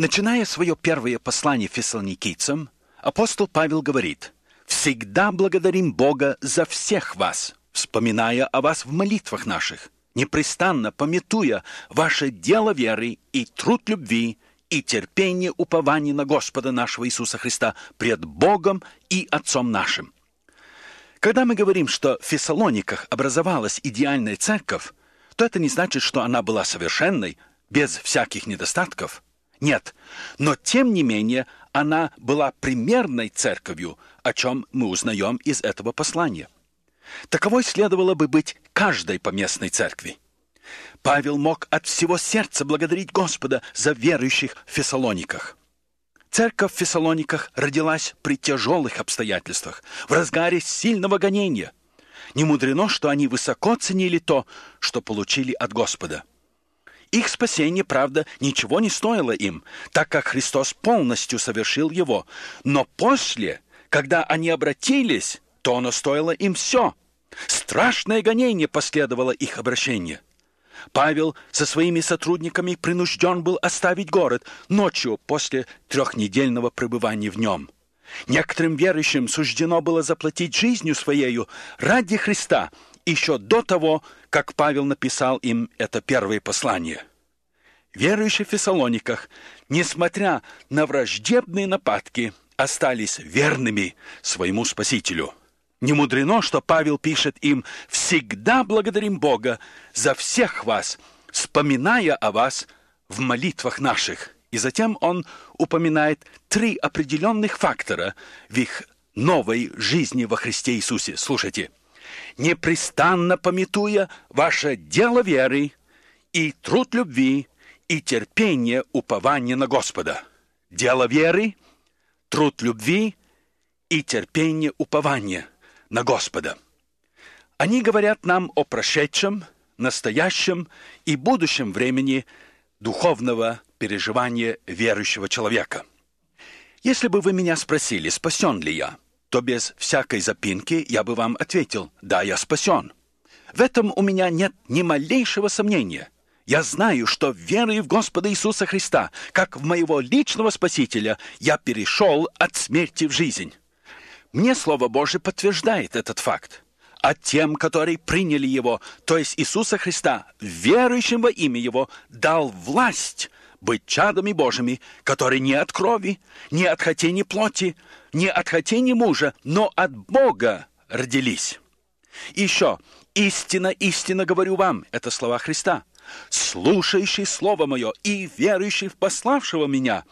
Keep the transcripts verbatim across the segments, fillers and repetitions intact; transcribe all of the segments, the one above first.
Начиная свое первое послание фессалоникийцам, апостол Павел говорит: «Всегда благодарим Бога за всех вас, вспоминая о вас в молитвах наших, непрестанно памятуя ваше дело веры и труд любви и терпение упования на Господа нашего Иисуса Христа пред Богом и Отцом нашим». Когда мы говорим, что в Фессалониках образовалась идеальная церковь, то это не значит, что она была совершенной, без всяких недостатков. Нет, но тем не менее она была примерной церковью, о чем мы узнаем из этого послания. Таковой следовало бы быть каждой поместной церкви. Павел мог от всего сердца благодарить Господа за верующих в Фессалониках. Церковь в Фессалониках родилась при тяжелых обстоятельствах, в разгаре сильного гонения. Не мудрено, что они высоко ценили то, что получили от Господа. Их спасение, правда, ничего не стоило им, так как Христос полностью совершил его. Но после, когда они обратились, то оно стоило им все. Страшное гонение последовало их обращению. Павел со своими сотрудниками принужден был оставить город ночью после трехнедельного пребывания в нем. Некоторым верующим суждено было заплатить жизнью своею ради Христа еще до того, как Павел написал им это первое послание. Верующие в Фессалониках, несмотря на враждебные нападки, остались верными своему Спасителю. Не мудрено, что Павел пишет им: «Всегда благодарим Бога за всех вас, вспоминая о вас в молитвах наших». И затем он упоминает три определенных фактора в их новой жизни во Христе Иисусе. Слушайте. «Непрестанно памятуя ваше дело веры и труд любви и терпение упования на Господа». Дело веры, труд любви и терпение упования на Господа. Они говорят нам о прошедшем, настоящем и будущем времени духовного переживания верующего человека. Если бы вы меня спросили, спасен ли я, то без всякой запинки я бы вам ответил: да, я спасен. В этом у меня нет ни малейшего сомнения. Я знаю, что верой в Господа Иисуса Христа, как в моего личного Спасителя, я перешел от смерти в жизнь. Мне Слово Божие подтверждает этот факт. А тем, которые приняли Его, то есть Иисуса Христа, верующим во имя Его, дал власть быть чадами Божьими, которые не от крови, не от хотения плоти, не от хотения мужа, но от Бога родились. И еще, истинно, истинно говорю вам, это слова Христа: слушающий Слово Мое и верующий в пославшего Меня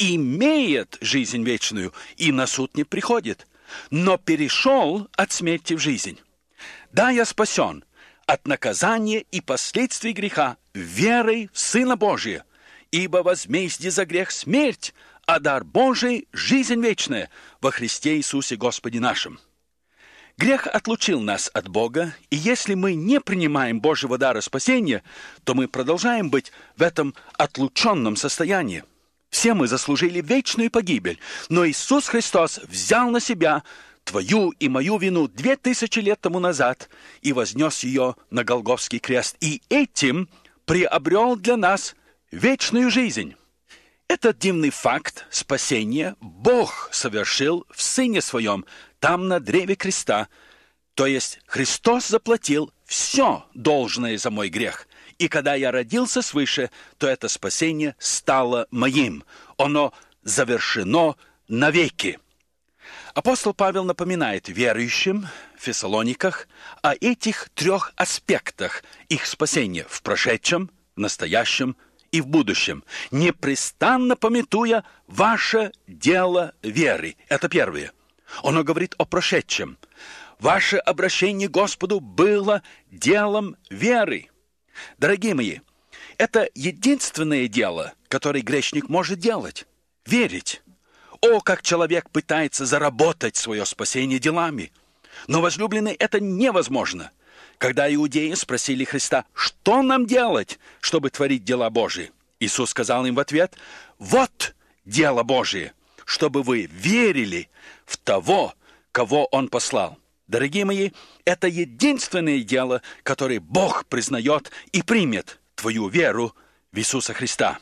имеет жизнь вечную и на суд не приходит, но перешел от смерти в жизнь. Да, я спасен от наказания и последствий греха верой в Сына Божия, ибо возмездие за грех смерть, а дар Божий – жизнь вечная во Христе Иисусе Господе нашим. Грех отлучил нас от Бога, и если мы не принимаем Божьего дара спасения, то мы продолжаем быть в этом отлученном состоянии. Все мы заслужили вечную погибель, но Иисус Христос взял на себя твою и мою вину две тысячи лет тому назад и вознес ее на Голгофский крест, и этим приобрел для нас вечную жизнь. Этот дивный факт спасения Бог совершил в Сыне Своем, там на древе креста. То есть Христос заплатил все должное за мой грех. И когда я родился свыше, то это спасение стало моим. Оно завершено навеки. Апостол Павел напоминает верующим в Фессалониках о этих трех аспектах их спасения в прошедшем, в настоящем и в будущем, непрестанно памятуя ваше дело веры. Это первое. Оно говорит о прошедшем. Ваше обращение к Господу было делом веры. Дорогие мои, это единственное дело, которое грешник может делать – верить. О, как человек пытается заработать свое спасение делами. Но, возлюбленный, это невозможно. Когда иудеи спросили Христа: что нам делать, чтобы творить дела Божии? Иисус сказал им в ответ: вот дело Божие, чтобы вы верили в того, кого Он послал. Дорогие мои, это единственное дело, которое Бог признает и примет твою веру в Иисуса Христа.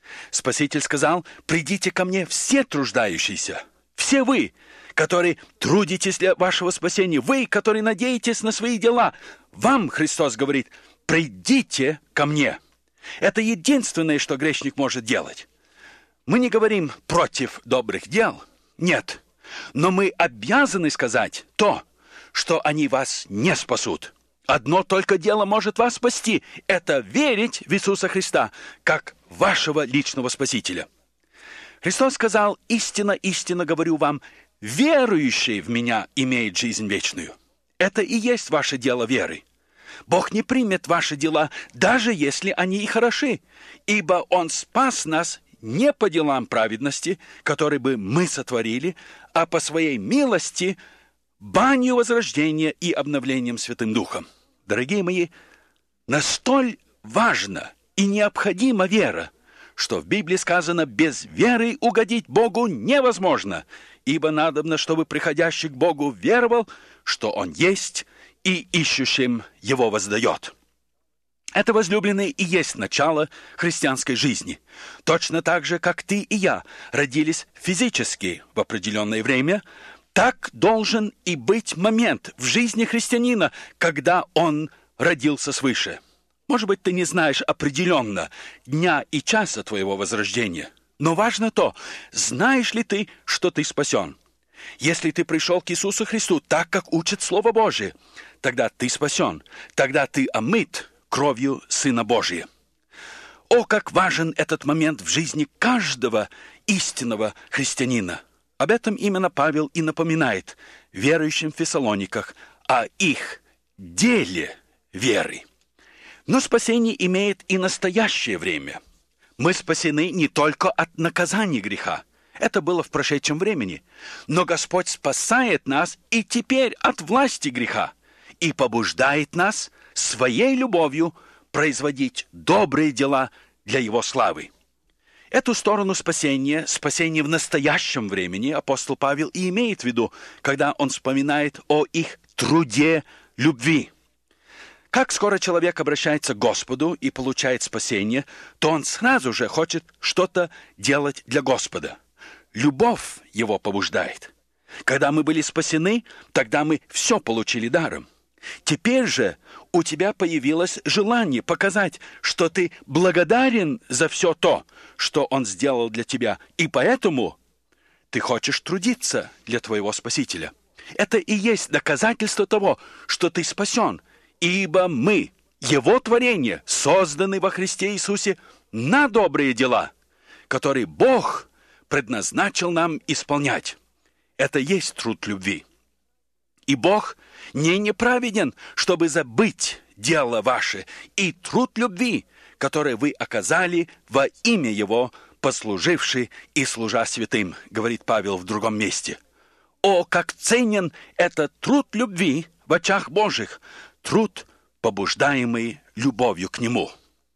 Спаситель сказал: «Придите ко мне все труждающиеся, все вы, которые трудитесь для вашего спасения, вы, которые надеетесь на свои дела». Вам, Христос говорит, придите ко мне. Это единственное, что грешник может делать. Мы не говорим против добрых дел, нет. Но мы обязаны сказать то, что они вас не спасут. Одно только дело может вас спасти – это верить в Иисуса Христа, как вашего личного Спасителя. Христос сказал: «Истинно, истинно говорю вам, верующий в Меня имеет жизнь вечную». Это и есть ваше дело веры. Бог не примет ваши дела, даже если они и хороши, ибо Он спас нас не по делам праведности, которые бы мы сотворили, а по Своей милости, банью возрождения и обновлением Святым Духом. Дорогие мои, настоль важна и необходима вера, что в Библии сказано: «Без веры угодить Богу невозможно, ибо надобно, чтобы приходящий к Богу веровал, что Он есть, и ищущим Его воздает». Это, возлюбленные, и есть начало христианской жизни. Точно так же, как ты и я родились физически в определенное время, так должен и быть момент в жизни христианина, когда он родился свыше. Может быть, ты не знаешь определенно дня и часа твоего возрождения, но важно то, знаешь ли ты, что ты спасен. Если ты пришел к Иисусу Христу так, как учит Слово Божие, тогда ты спасен, тогда ты омыт кровью Сына Божия. О, как важен этот момент в жизни каждого истинного христианина! Об этом именно Павел и напоминает верующим в Фессалониках о их деле веры. Но спасение имеет и настоящее время. Мы спасены не только от наказания греха. Это было в прошедшем времени. Но Господь спасает нас и теперь от власти греха и побуждает нас своей любовью производить добрые дела для Его славы. Эту сторону спасения, спасение в настоящем времени, апостол Павел и имеет в виду, когда он вспоминает о их труде любви. Как скоро человек обращается к Господу и получает спасение, то он сразу же хочет что-то делать для Господа. Любовь его побуждает. Когда мы были спасены, тогда мы все получили даром. Теперь же у тебя появилось желание показать, что ты благодарен за все то, что Он сделал для тебя, и поэтому ты хочешь трудиться для твоего Спасителя. Это и есть доказательство того, что ты спасен, ибо мы, Его творение, созданы во Христе Иисусе на добрые дела, которые Бог предназначил нам исполнять. Это есть труд любви. И Бог не неправеден, чтобы забыть дело ваше и труд любви, который вы оказали во имя Его, послуживший и служа святым, говорит Павел в другом месте. О, как ценен этот труд любви в очах Божьих, труд, побуждаемый любовью к Нему.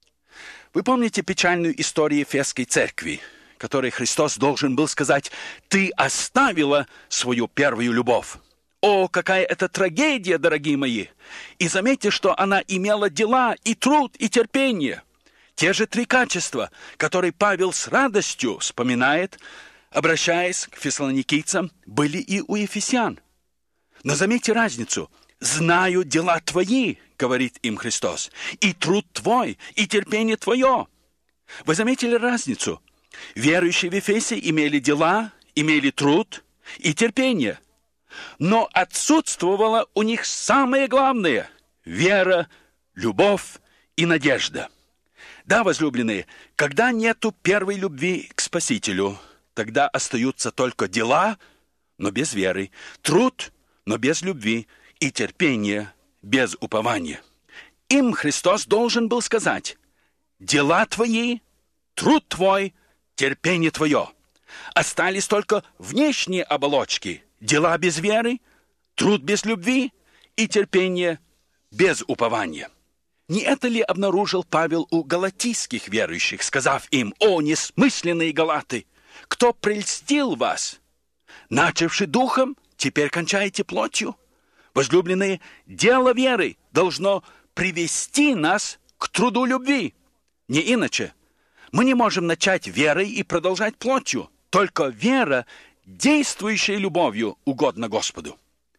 Вы помните печальную историю Ефесской церкви, которой Христос должен был сказать: «Ты оставила свою первую любовь». О, какая это трагедия, дорогие мои! И заметьте, что она имела дела и труд, и терпение. Те же три качества, которые Павел с радостью вспоминает, обращаясь к фессалоникийцам, были и у ефесян. Но заметьте разницу. «Знаю дела твои», — говорит им Христос, «и труд твой, и терпение твое». Вы заметили разницу? Верующие в Ефесе имели дела, имели труд и терпение. Но отсутствовало у них самое главное – вера, любовь и надежда. Да, возлюбленные, когда нету первой любви к Спасителю, тогда остаются только дела, но без веры, труд, но без любви, и терпение без упования. Им Христос должен был сказать: «Дела твои, труд твой, терпение твое». Остались только внешние оболочки – дела без веры, труд без любви и терпение без упования. Не это ли обнаружил Павел у галатийских верующих, сказав им: «О, несмысленные галаты! Кто прельстил вас? Начавши духом, теперь кончаете плотью». Возлюбленные, дело веры должно привести нас к труду любви. Не иначе. Мы не можем начать верой и продолжать плотью. Только вера, действующая любовью, угодна Господу.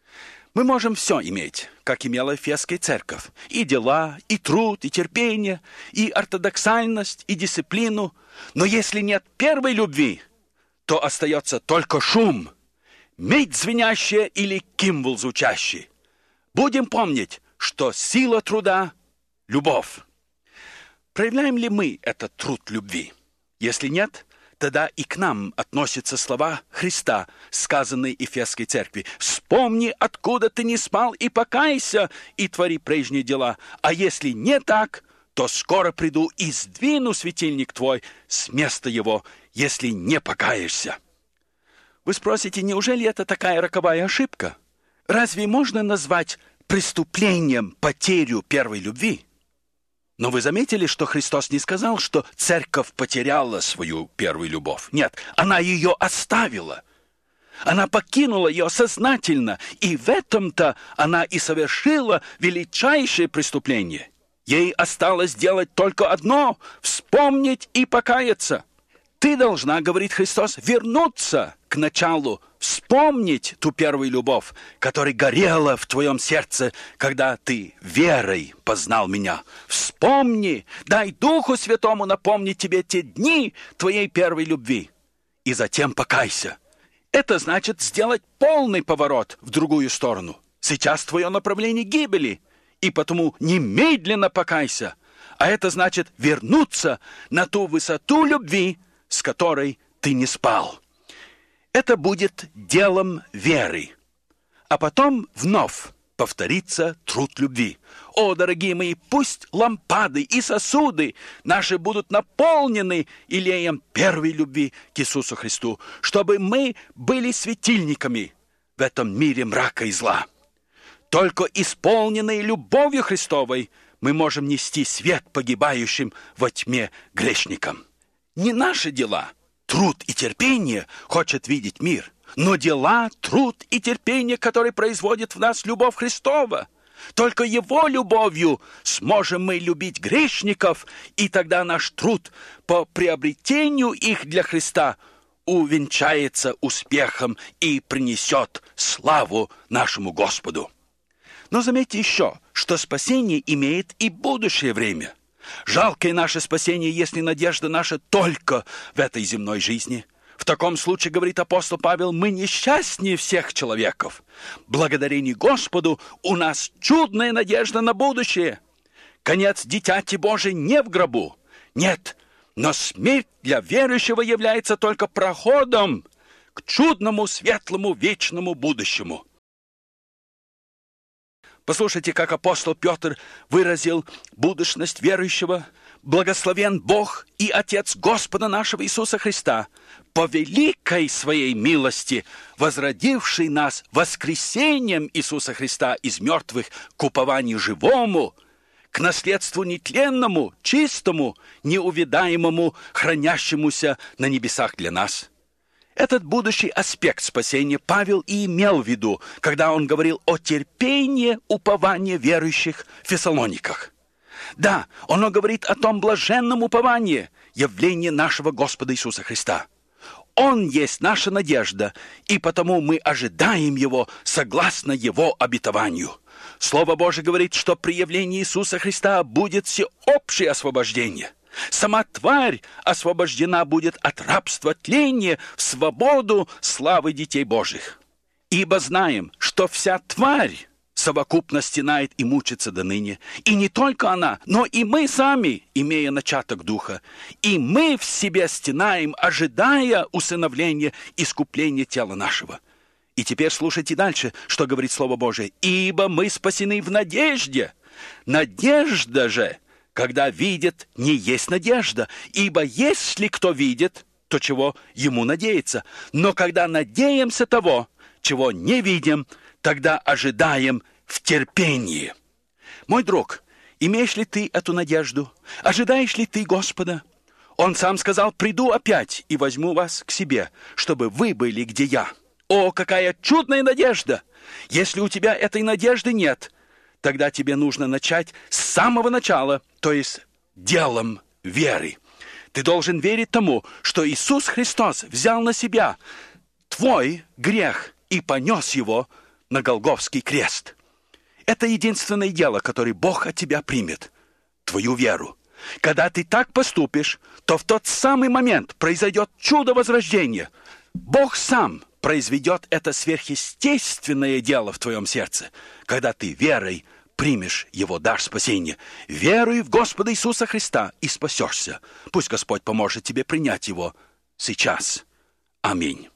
Мы можем все иметь, как имела Эфесская церковь. И дела, и труд, и терпение, и ортодоксальность, и дисциплину. Но если нет первой любви, то остается только шум, медь звенящая или кимвол звучащий. Будем помнить, что сила труда – любовь. Проявляем ли мы этот труд любви? Если нет, тогда и к нам относятся слова Христа, сказанные Эфесской церкви. «Вспомни, откуда ты не спал, и покайся, и твори прежние дела. А если не так, то скоро приду и сдвину светильник твой с места его, если не покаешься». Вы спросите, неужели это такая роковая ошибка? Разве можно назвать преступлением потерю первой любви? Но вы заметили, что Христос не сказал, что церковь потеряла свою первую любовь. Нет, она ее оставила. Она покинула ее сознательно, и в этом-то она и совершила величайшее преступление. Ей осталось сделать только одно – вспомнить и покаяться. Ты должна, говорит Христос, вернуться к началу, вспомнить ту первую любовь, которая горела в твоем сердце, когда ты верой познал меня. Вспомни, дай Духу Святому напомнить тебе те дни твоей первой любви. И затем покайся. Это значит сделать полный поворот в другую сторону. Сейчас твое направление гибели, и потому немедленно покайся. А это значит вернуться на ту высоту любви, с которой ты не спал. Это будет делом веры. А потом вновь повторится труд любви. О, дорогие мои, пусть лампады и сосуды наши будут наполнены илеем первой любви к Иисусу Христу, чтобы мы были светильниками в этом мире мрака и зла. Только исполненные любовью Христовой мы можем нести свет погибающим во тьме грешникам. Не наши дела, труд и терпение хочет видеть мир, но дела, труд и терпение, которые производят в нас любовь Христова. Только Его любовью сможем мы любить грешников, и тогда наш труд по приобретению их для Христа увенчается успехом и принесет славу нашему Господу. Но заметьте еще, что спасение имеет и будущее время. Жалкое наше спасение, если надежда наша только в этой земной жизни. В таком случае, говорит апостол Павел, мы несчастнее всех человеков. Благодарение Господу у нас чудная надежда на будущее. Конец дитяти Божий не в гробу. Нет, но смерть для верующего является только проходом к чудному, светлому, вечному будущему. Послушайте, как апостол Петр выразил будущность верующего. «Благословен Бог и Отец Господа нашего Иисуса Христа, по великой своей милости, возродивший нас воскресением Иисуса Христа из мертвых к упованию живому, к наследству нетленному, чистому, неувядаемому, хранящемуся на небесах для нас». Этот будущий аспект спасения Павел и имел в виду, когда он говорил о терпении упования верующих в Фессалониках. Да, он говорит о том блаженном уповании, явлении нашего Господа Иисуса Христа. Он есть наша надежда, и потому мы ожидаем Его согласно Его обетованию. Слово Божие говорит, что при явлении Иисуса Христа будет всеобщее освобождение. Сама тварь освобождена будет от рабства тления в свободу славы детей Божьих. Ибо знаем, что вся тварь совокупно стенает и мучится до ныне. И не только она, но и мы сами, имея начаток духа. И мы в себе стенаем, ожидая усыновления, искупления тела нашего. И теперь слушайте дальше, что говорит Слово Божие. «Ибо мы спасены в надежде. Надежда же, когда видит, не есть надежда. Ибо если кто видит, то чего ему надеяться. Но когда надеемся того, чего не видим, тогда ожидаем в терпении». Мой друг, имеешь ли ты эту надежду? Ожидаешь ли ты Господа? Он сам сказал: «Приду опять и возьму вас к себе, чтобы вы были, где я». О, какая чудная надежда! Если у тебя этой надежды нет, тогда тебе нужно начать с самого начала, то есть делом веры. Ты должен верить тому, что Иисус Христос взял на себя твой грех и понес его на Голгофский крест. Это единственное дело, которое Бог от тебя примет, твою веру. Когда ты так поступишь, то в тот самый момент произойдет чудо возрождения. Бог сам произведет это сверхъестественное дело в твоем сердце, когда ты верой примешь Его дар спасения. Веруй в Господа Иисуса Христа и спасешься. Пусть Господь поможет тебе принять Его сейчас. Аминь.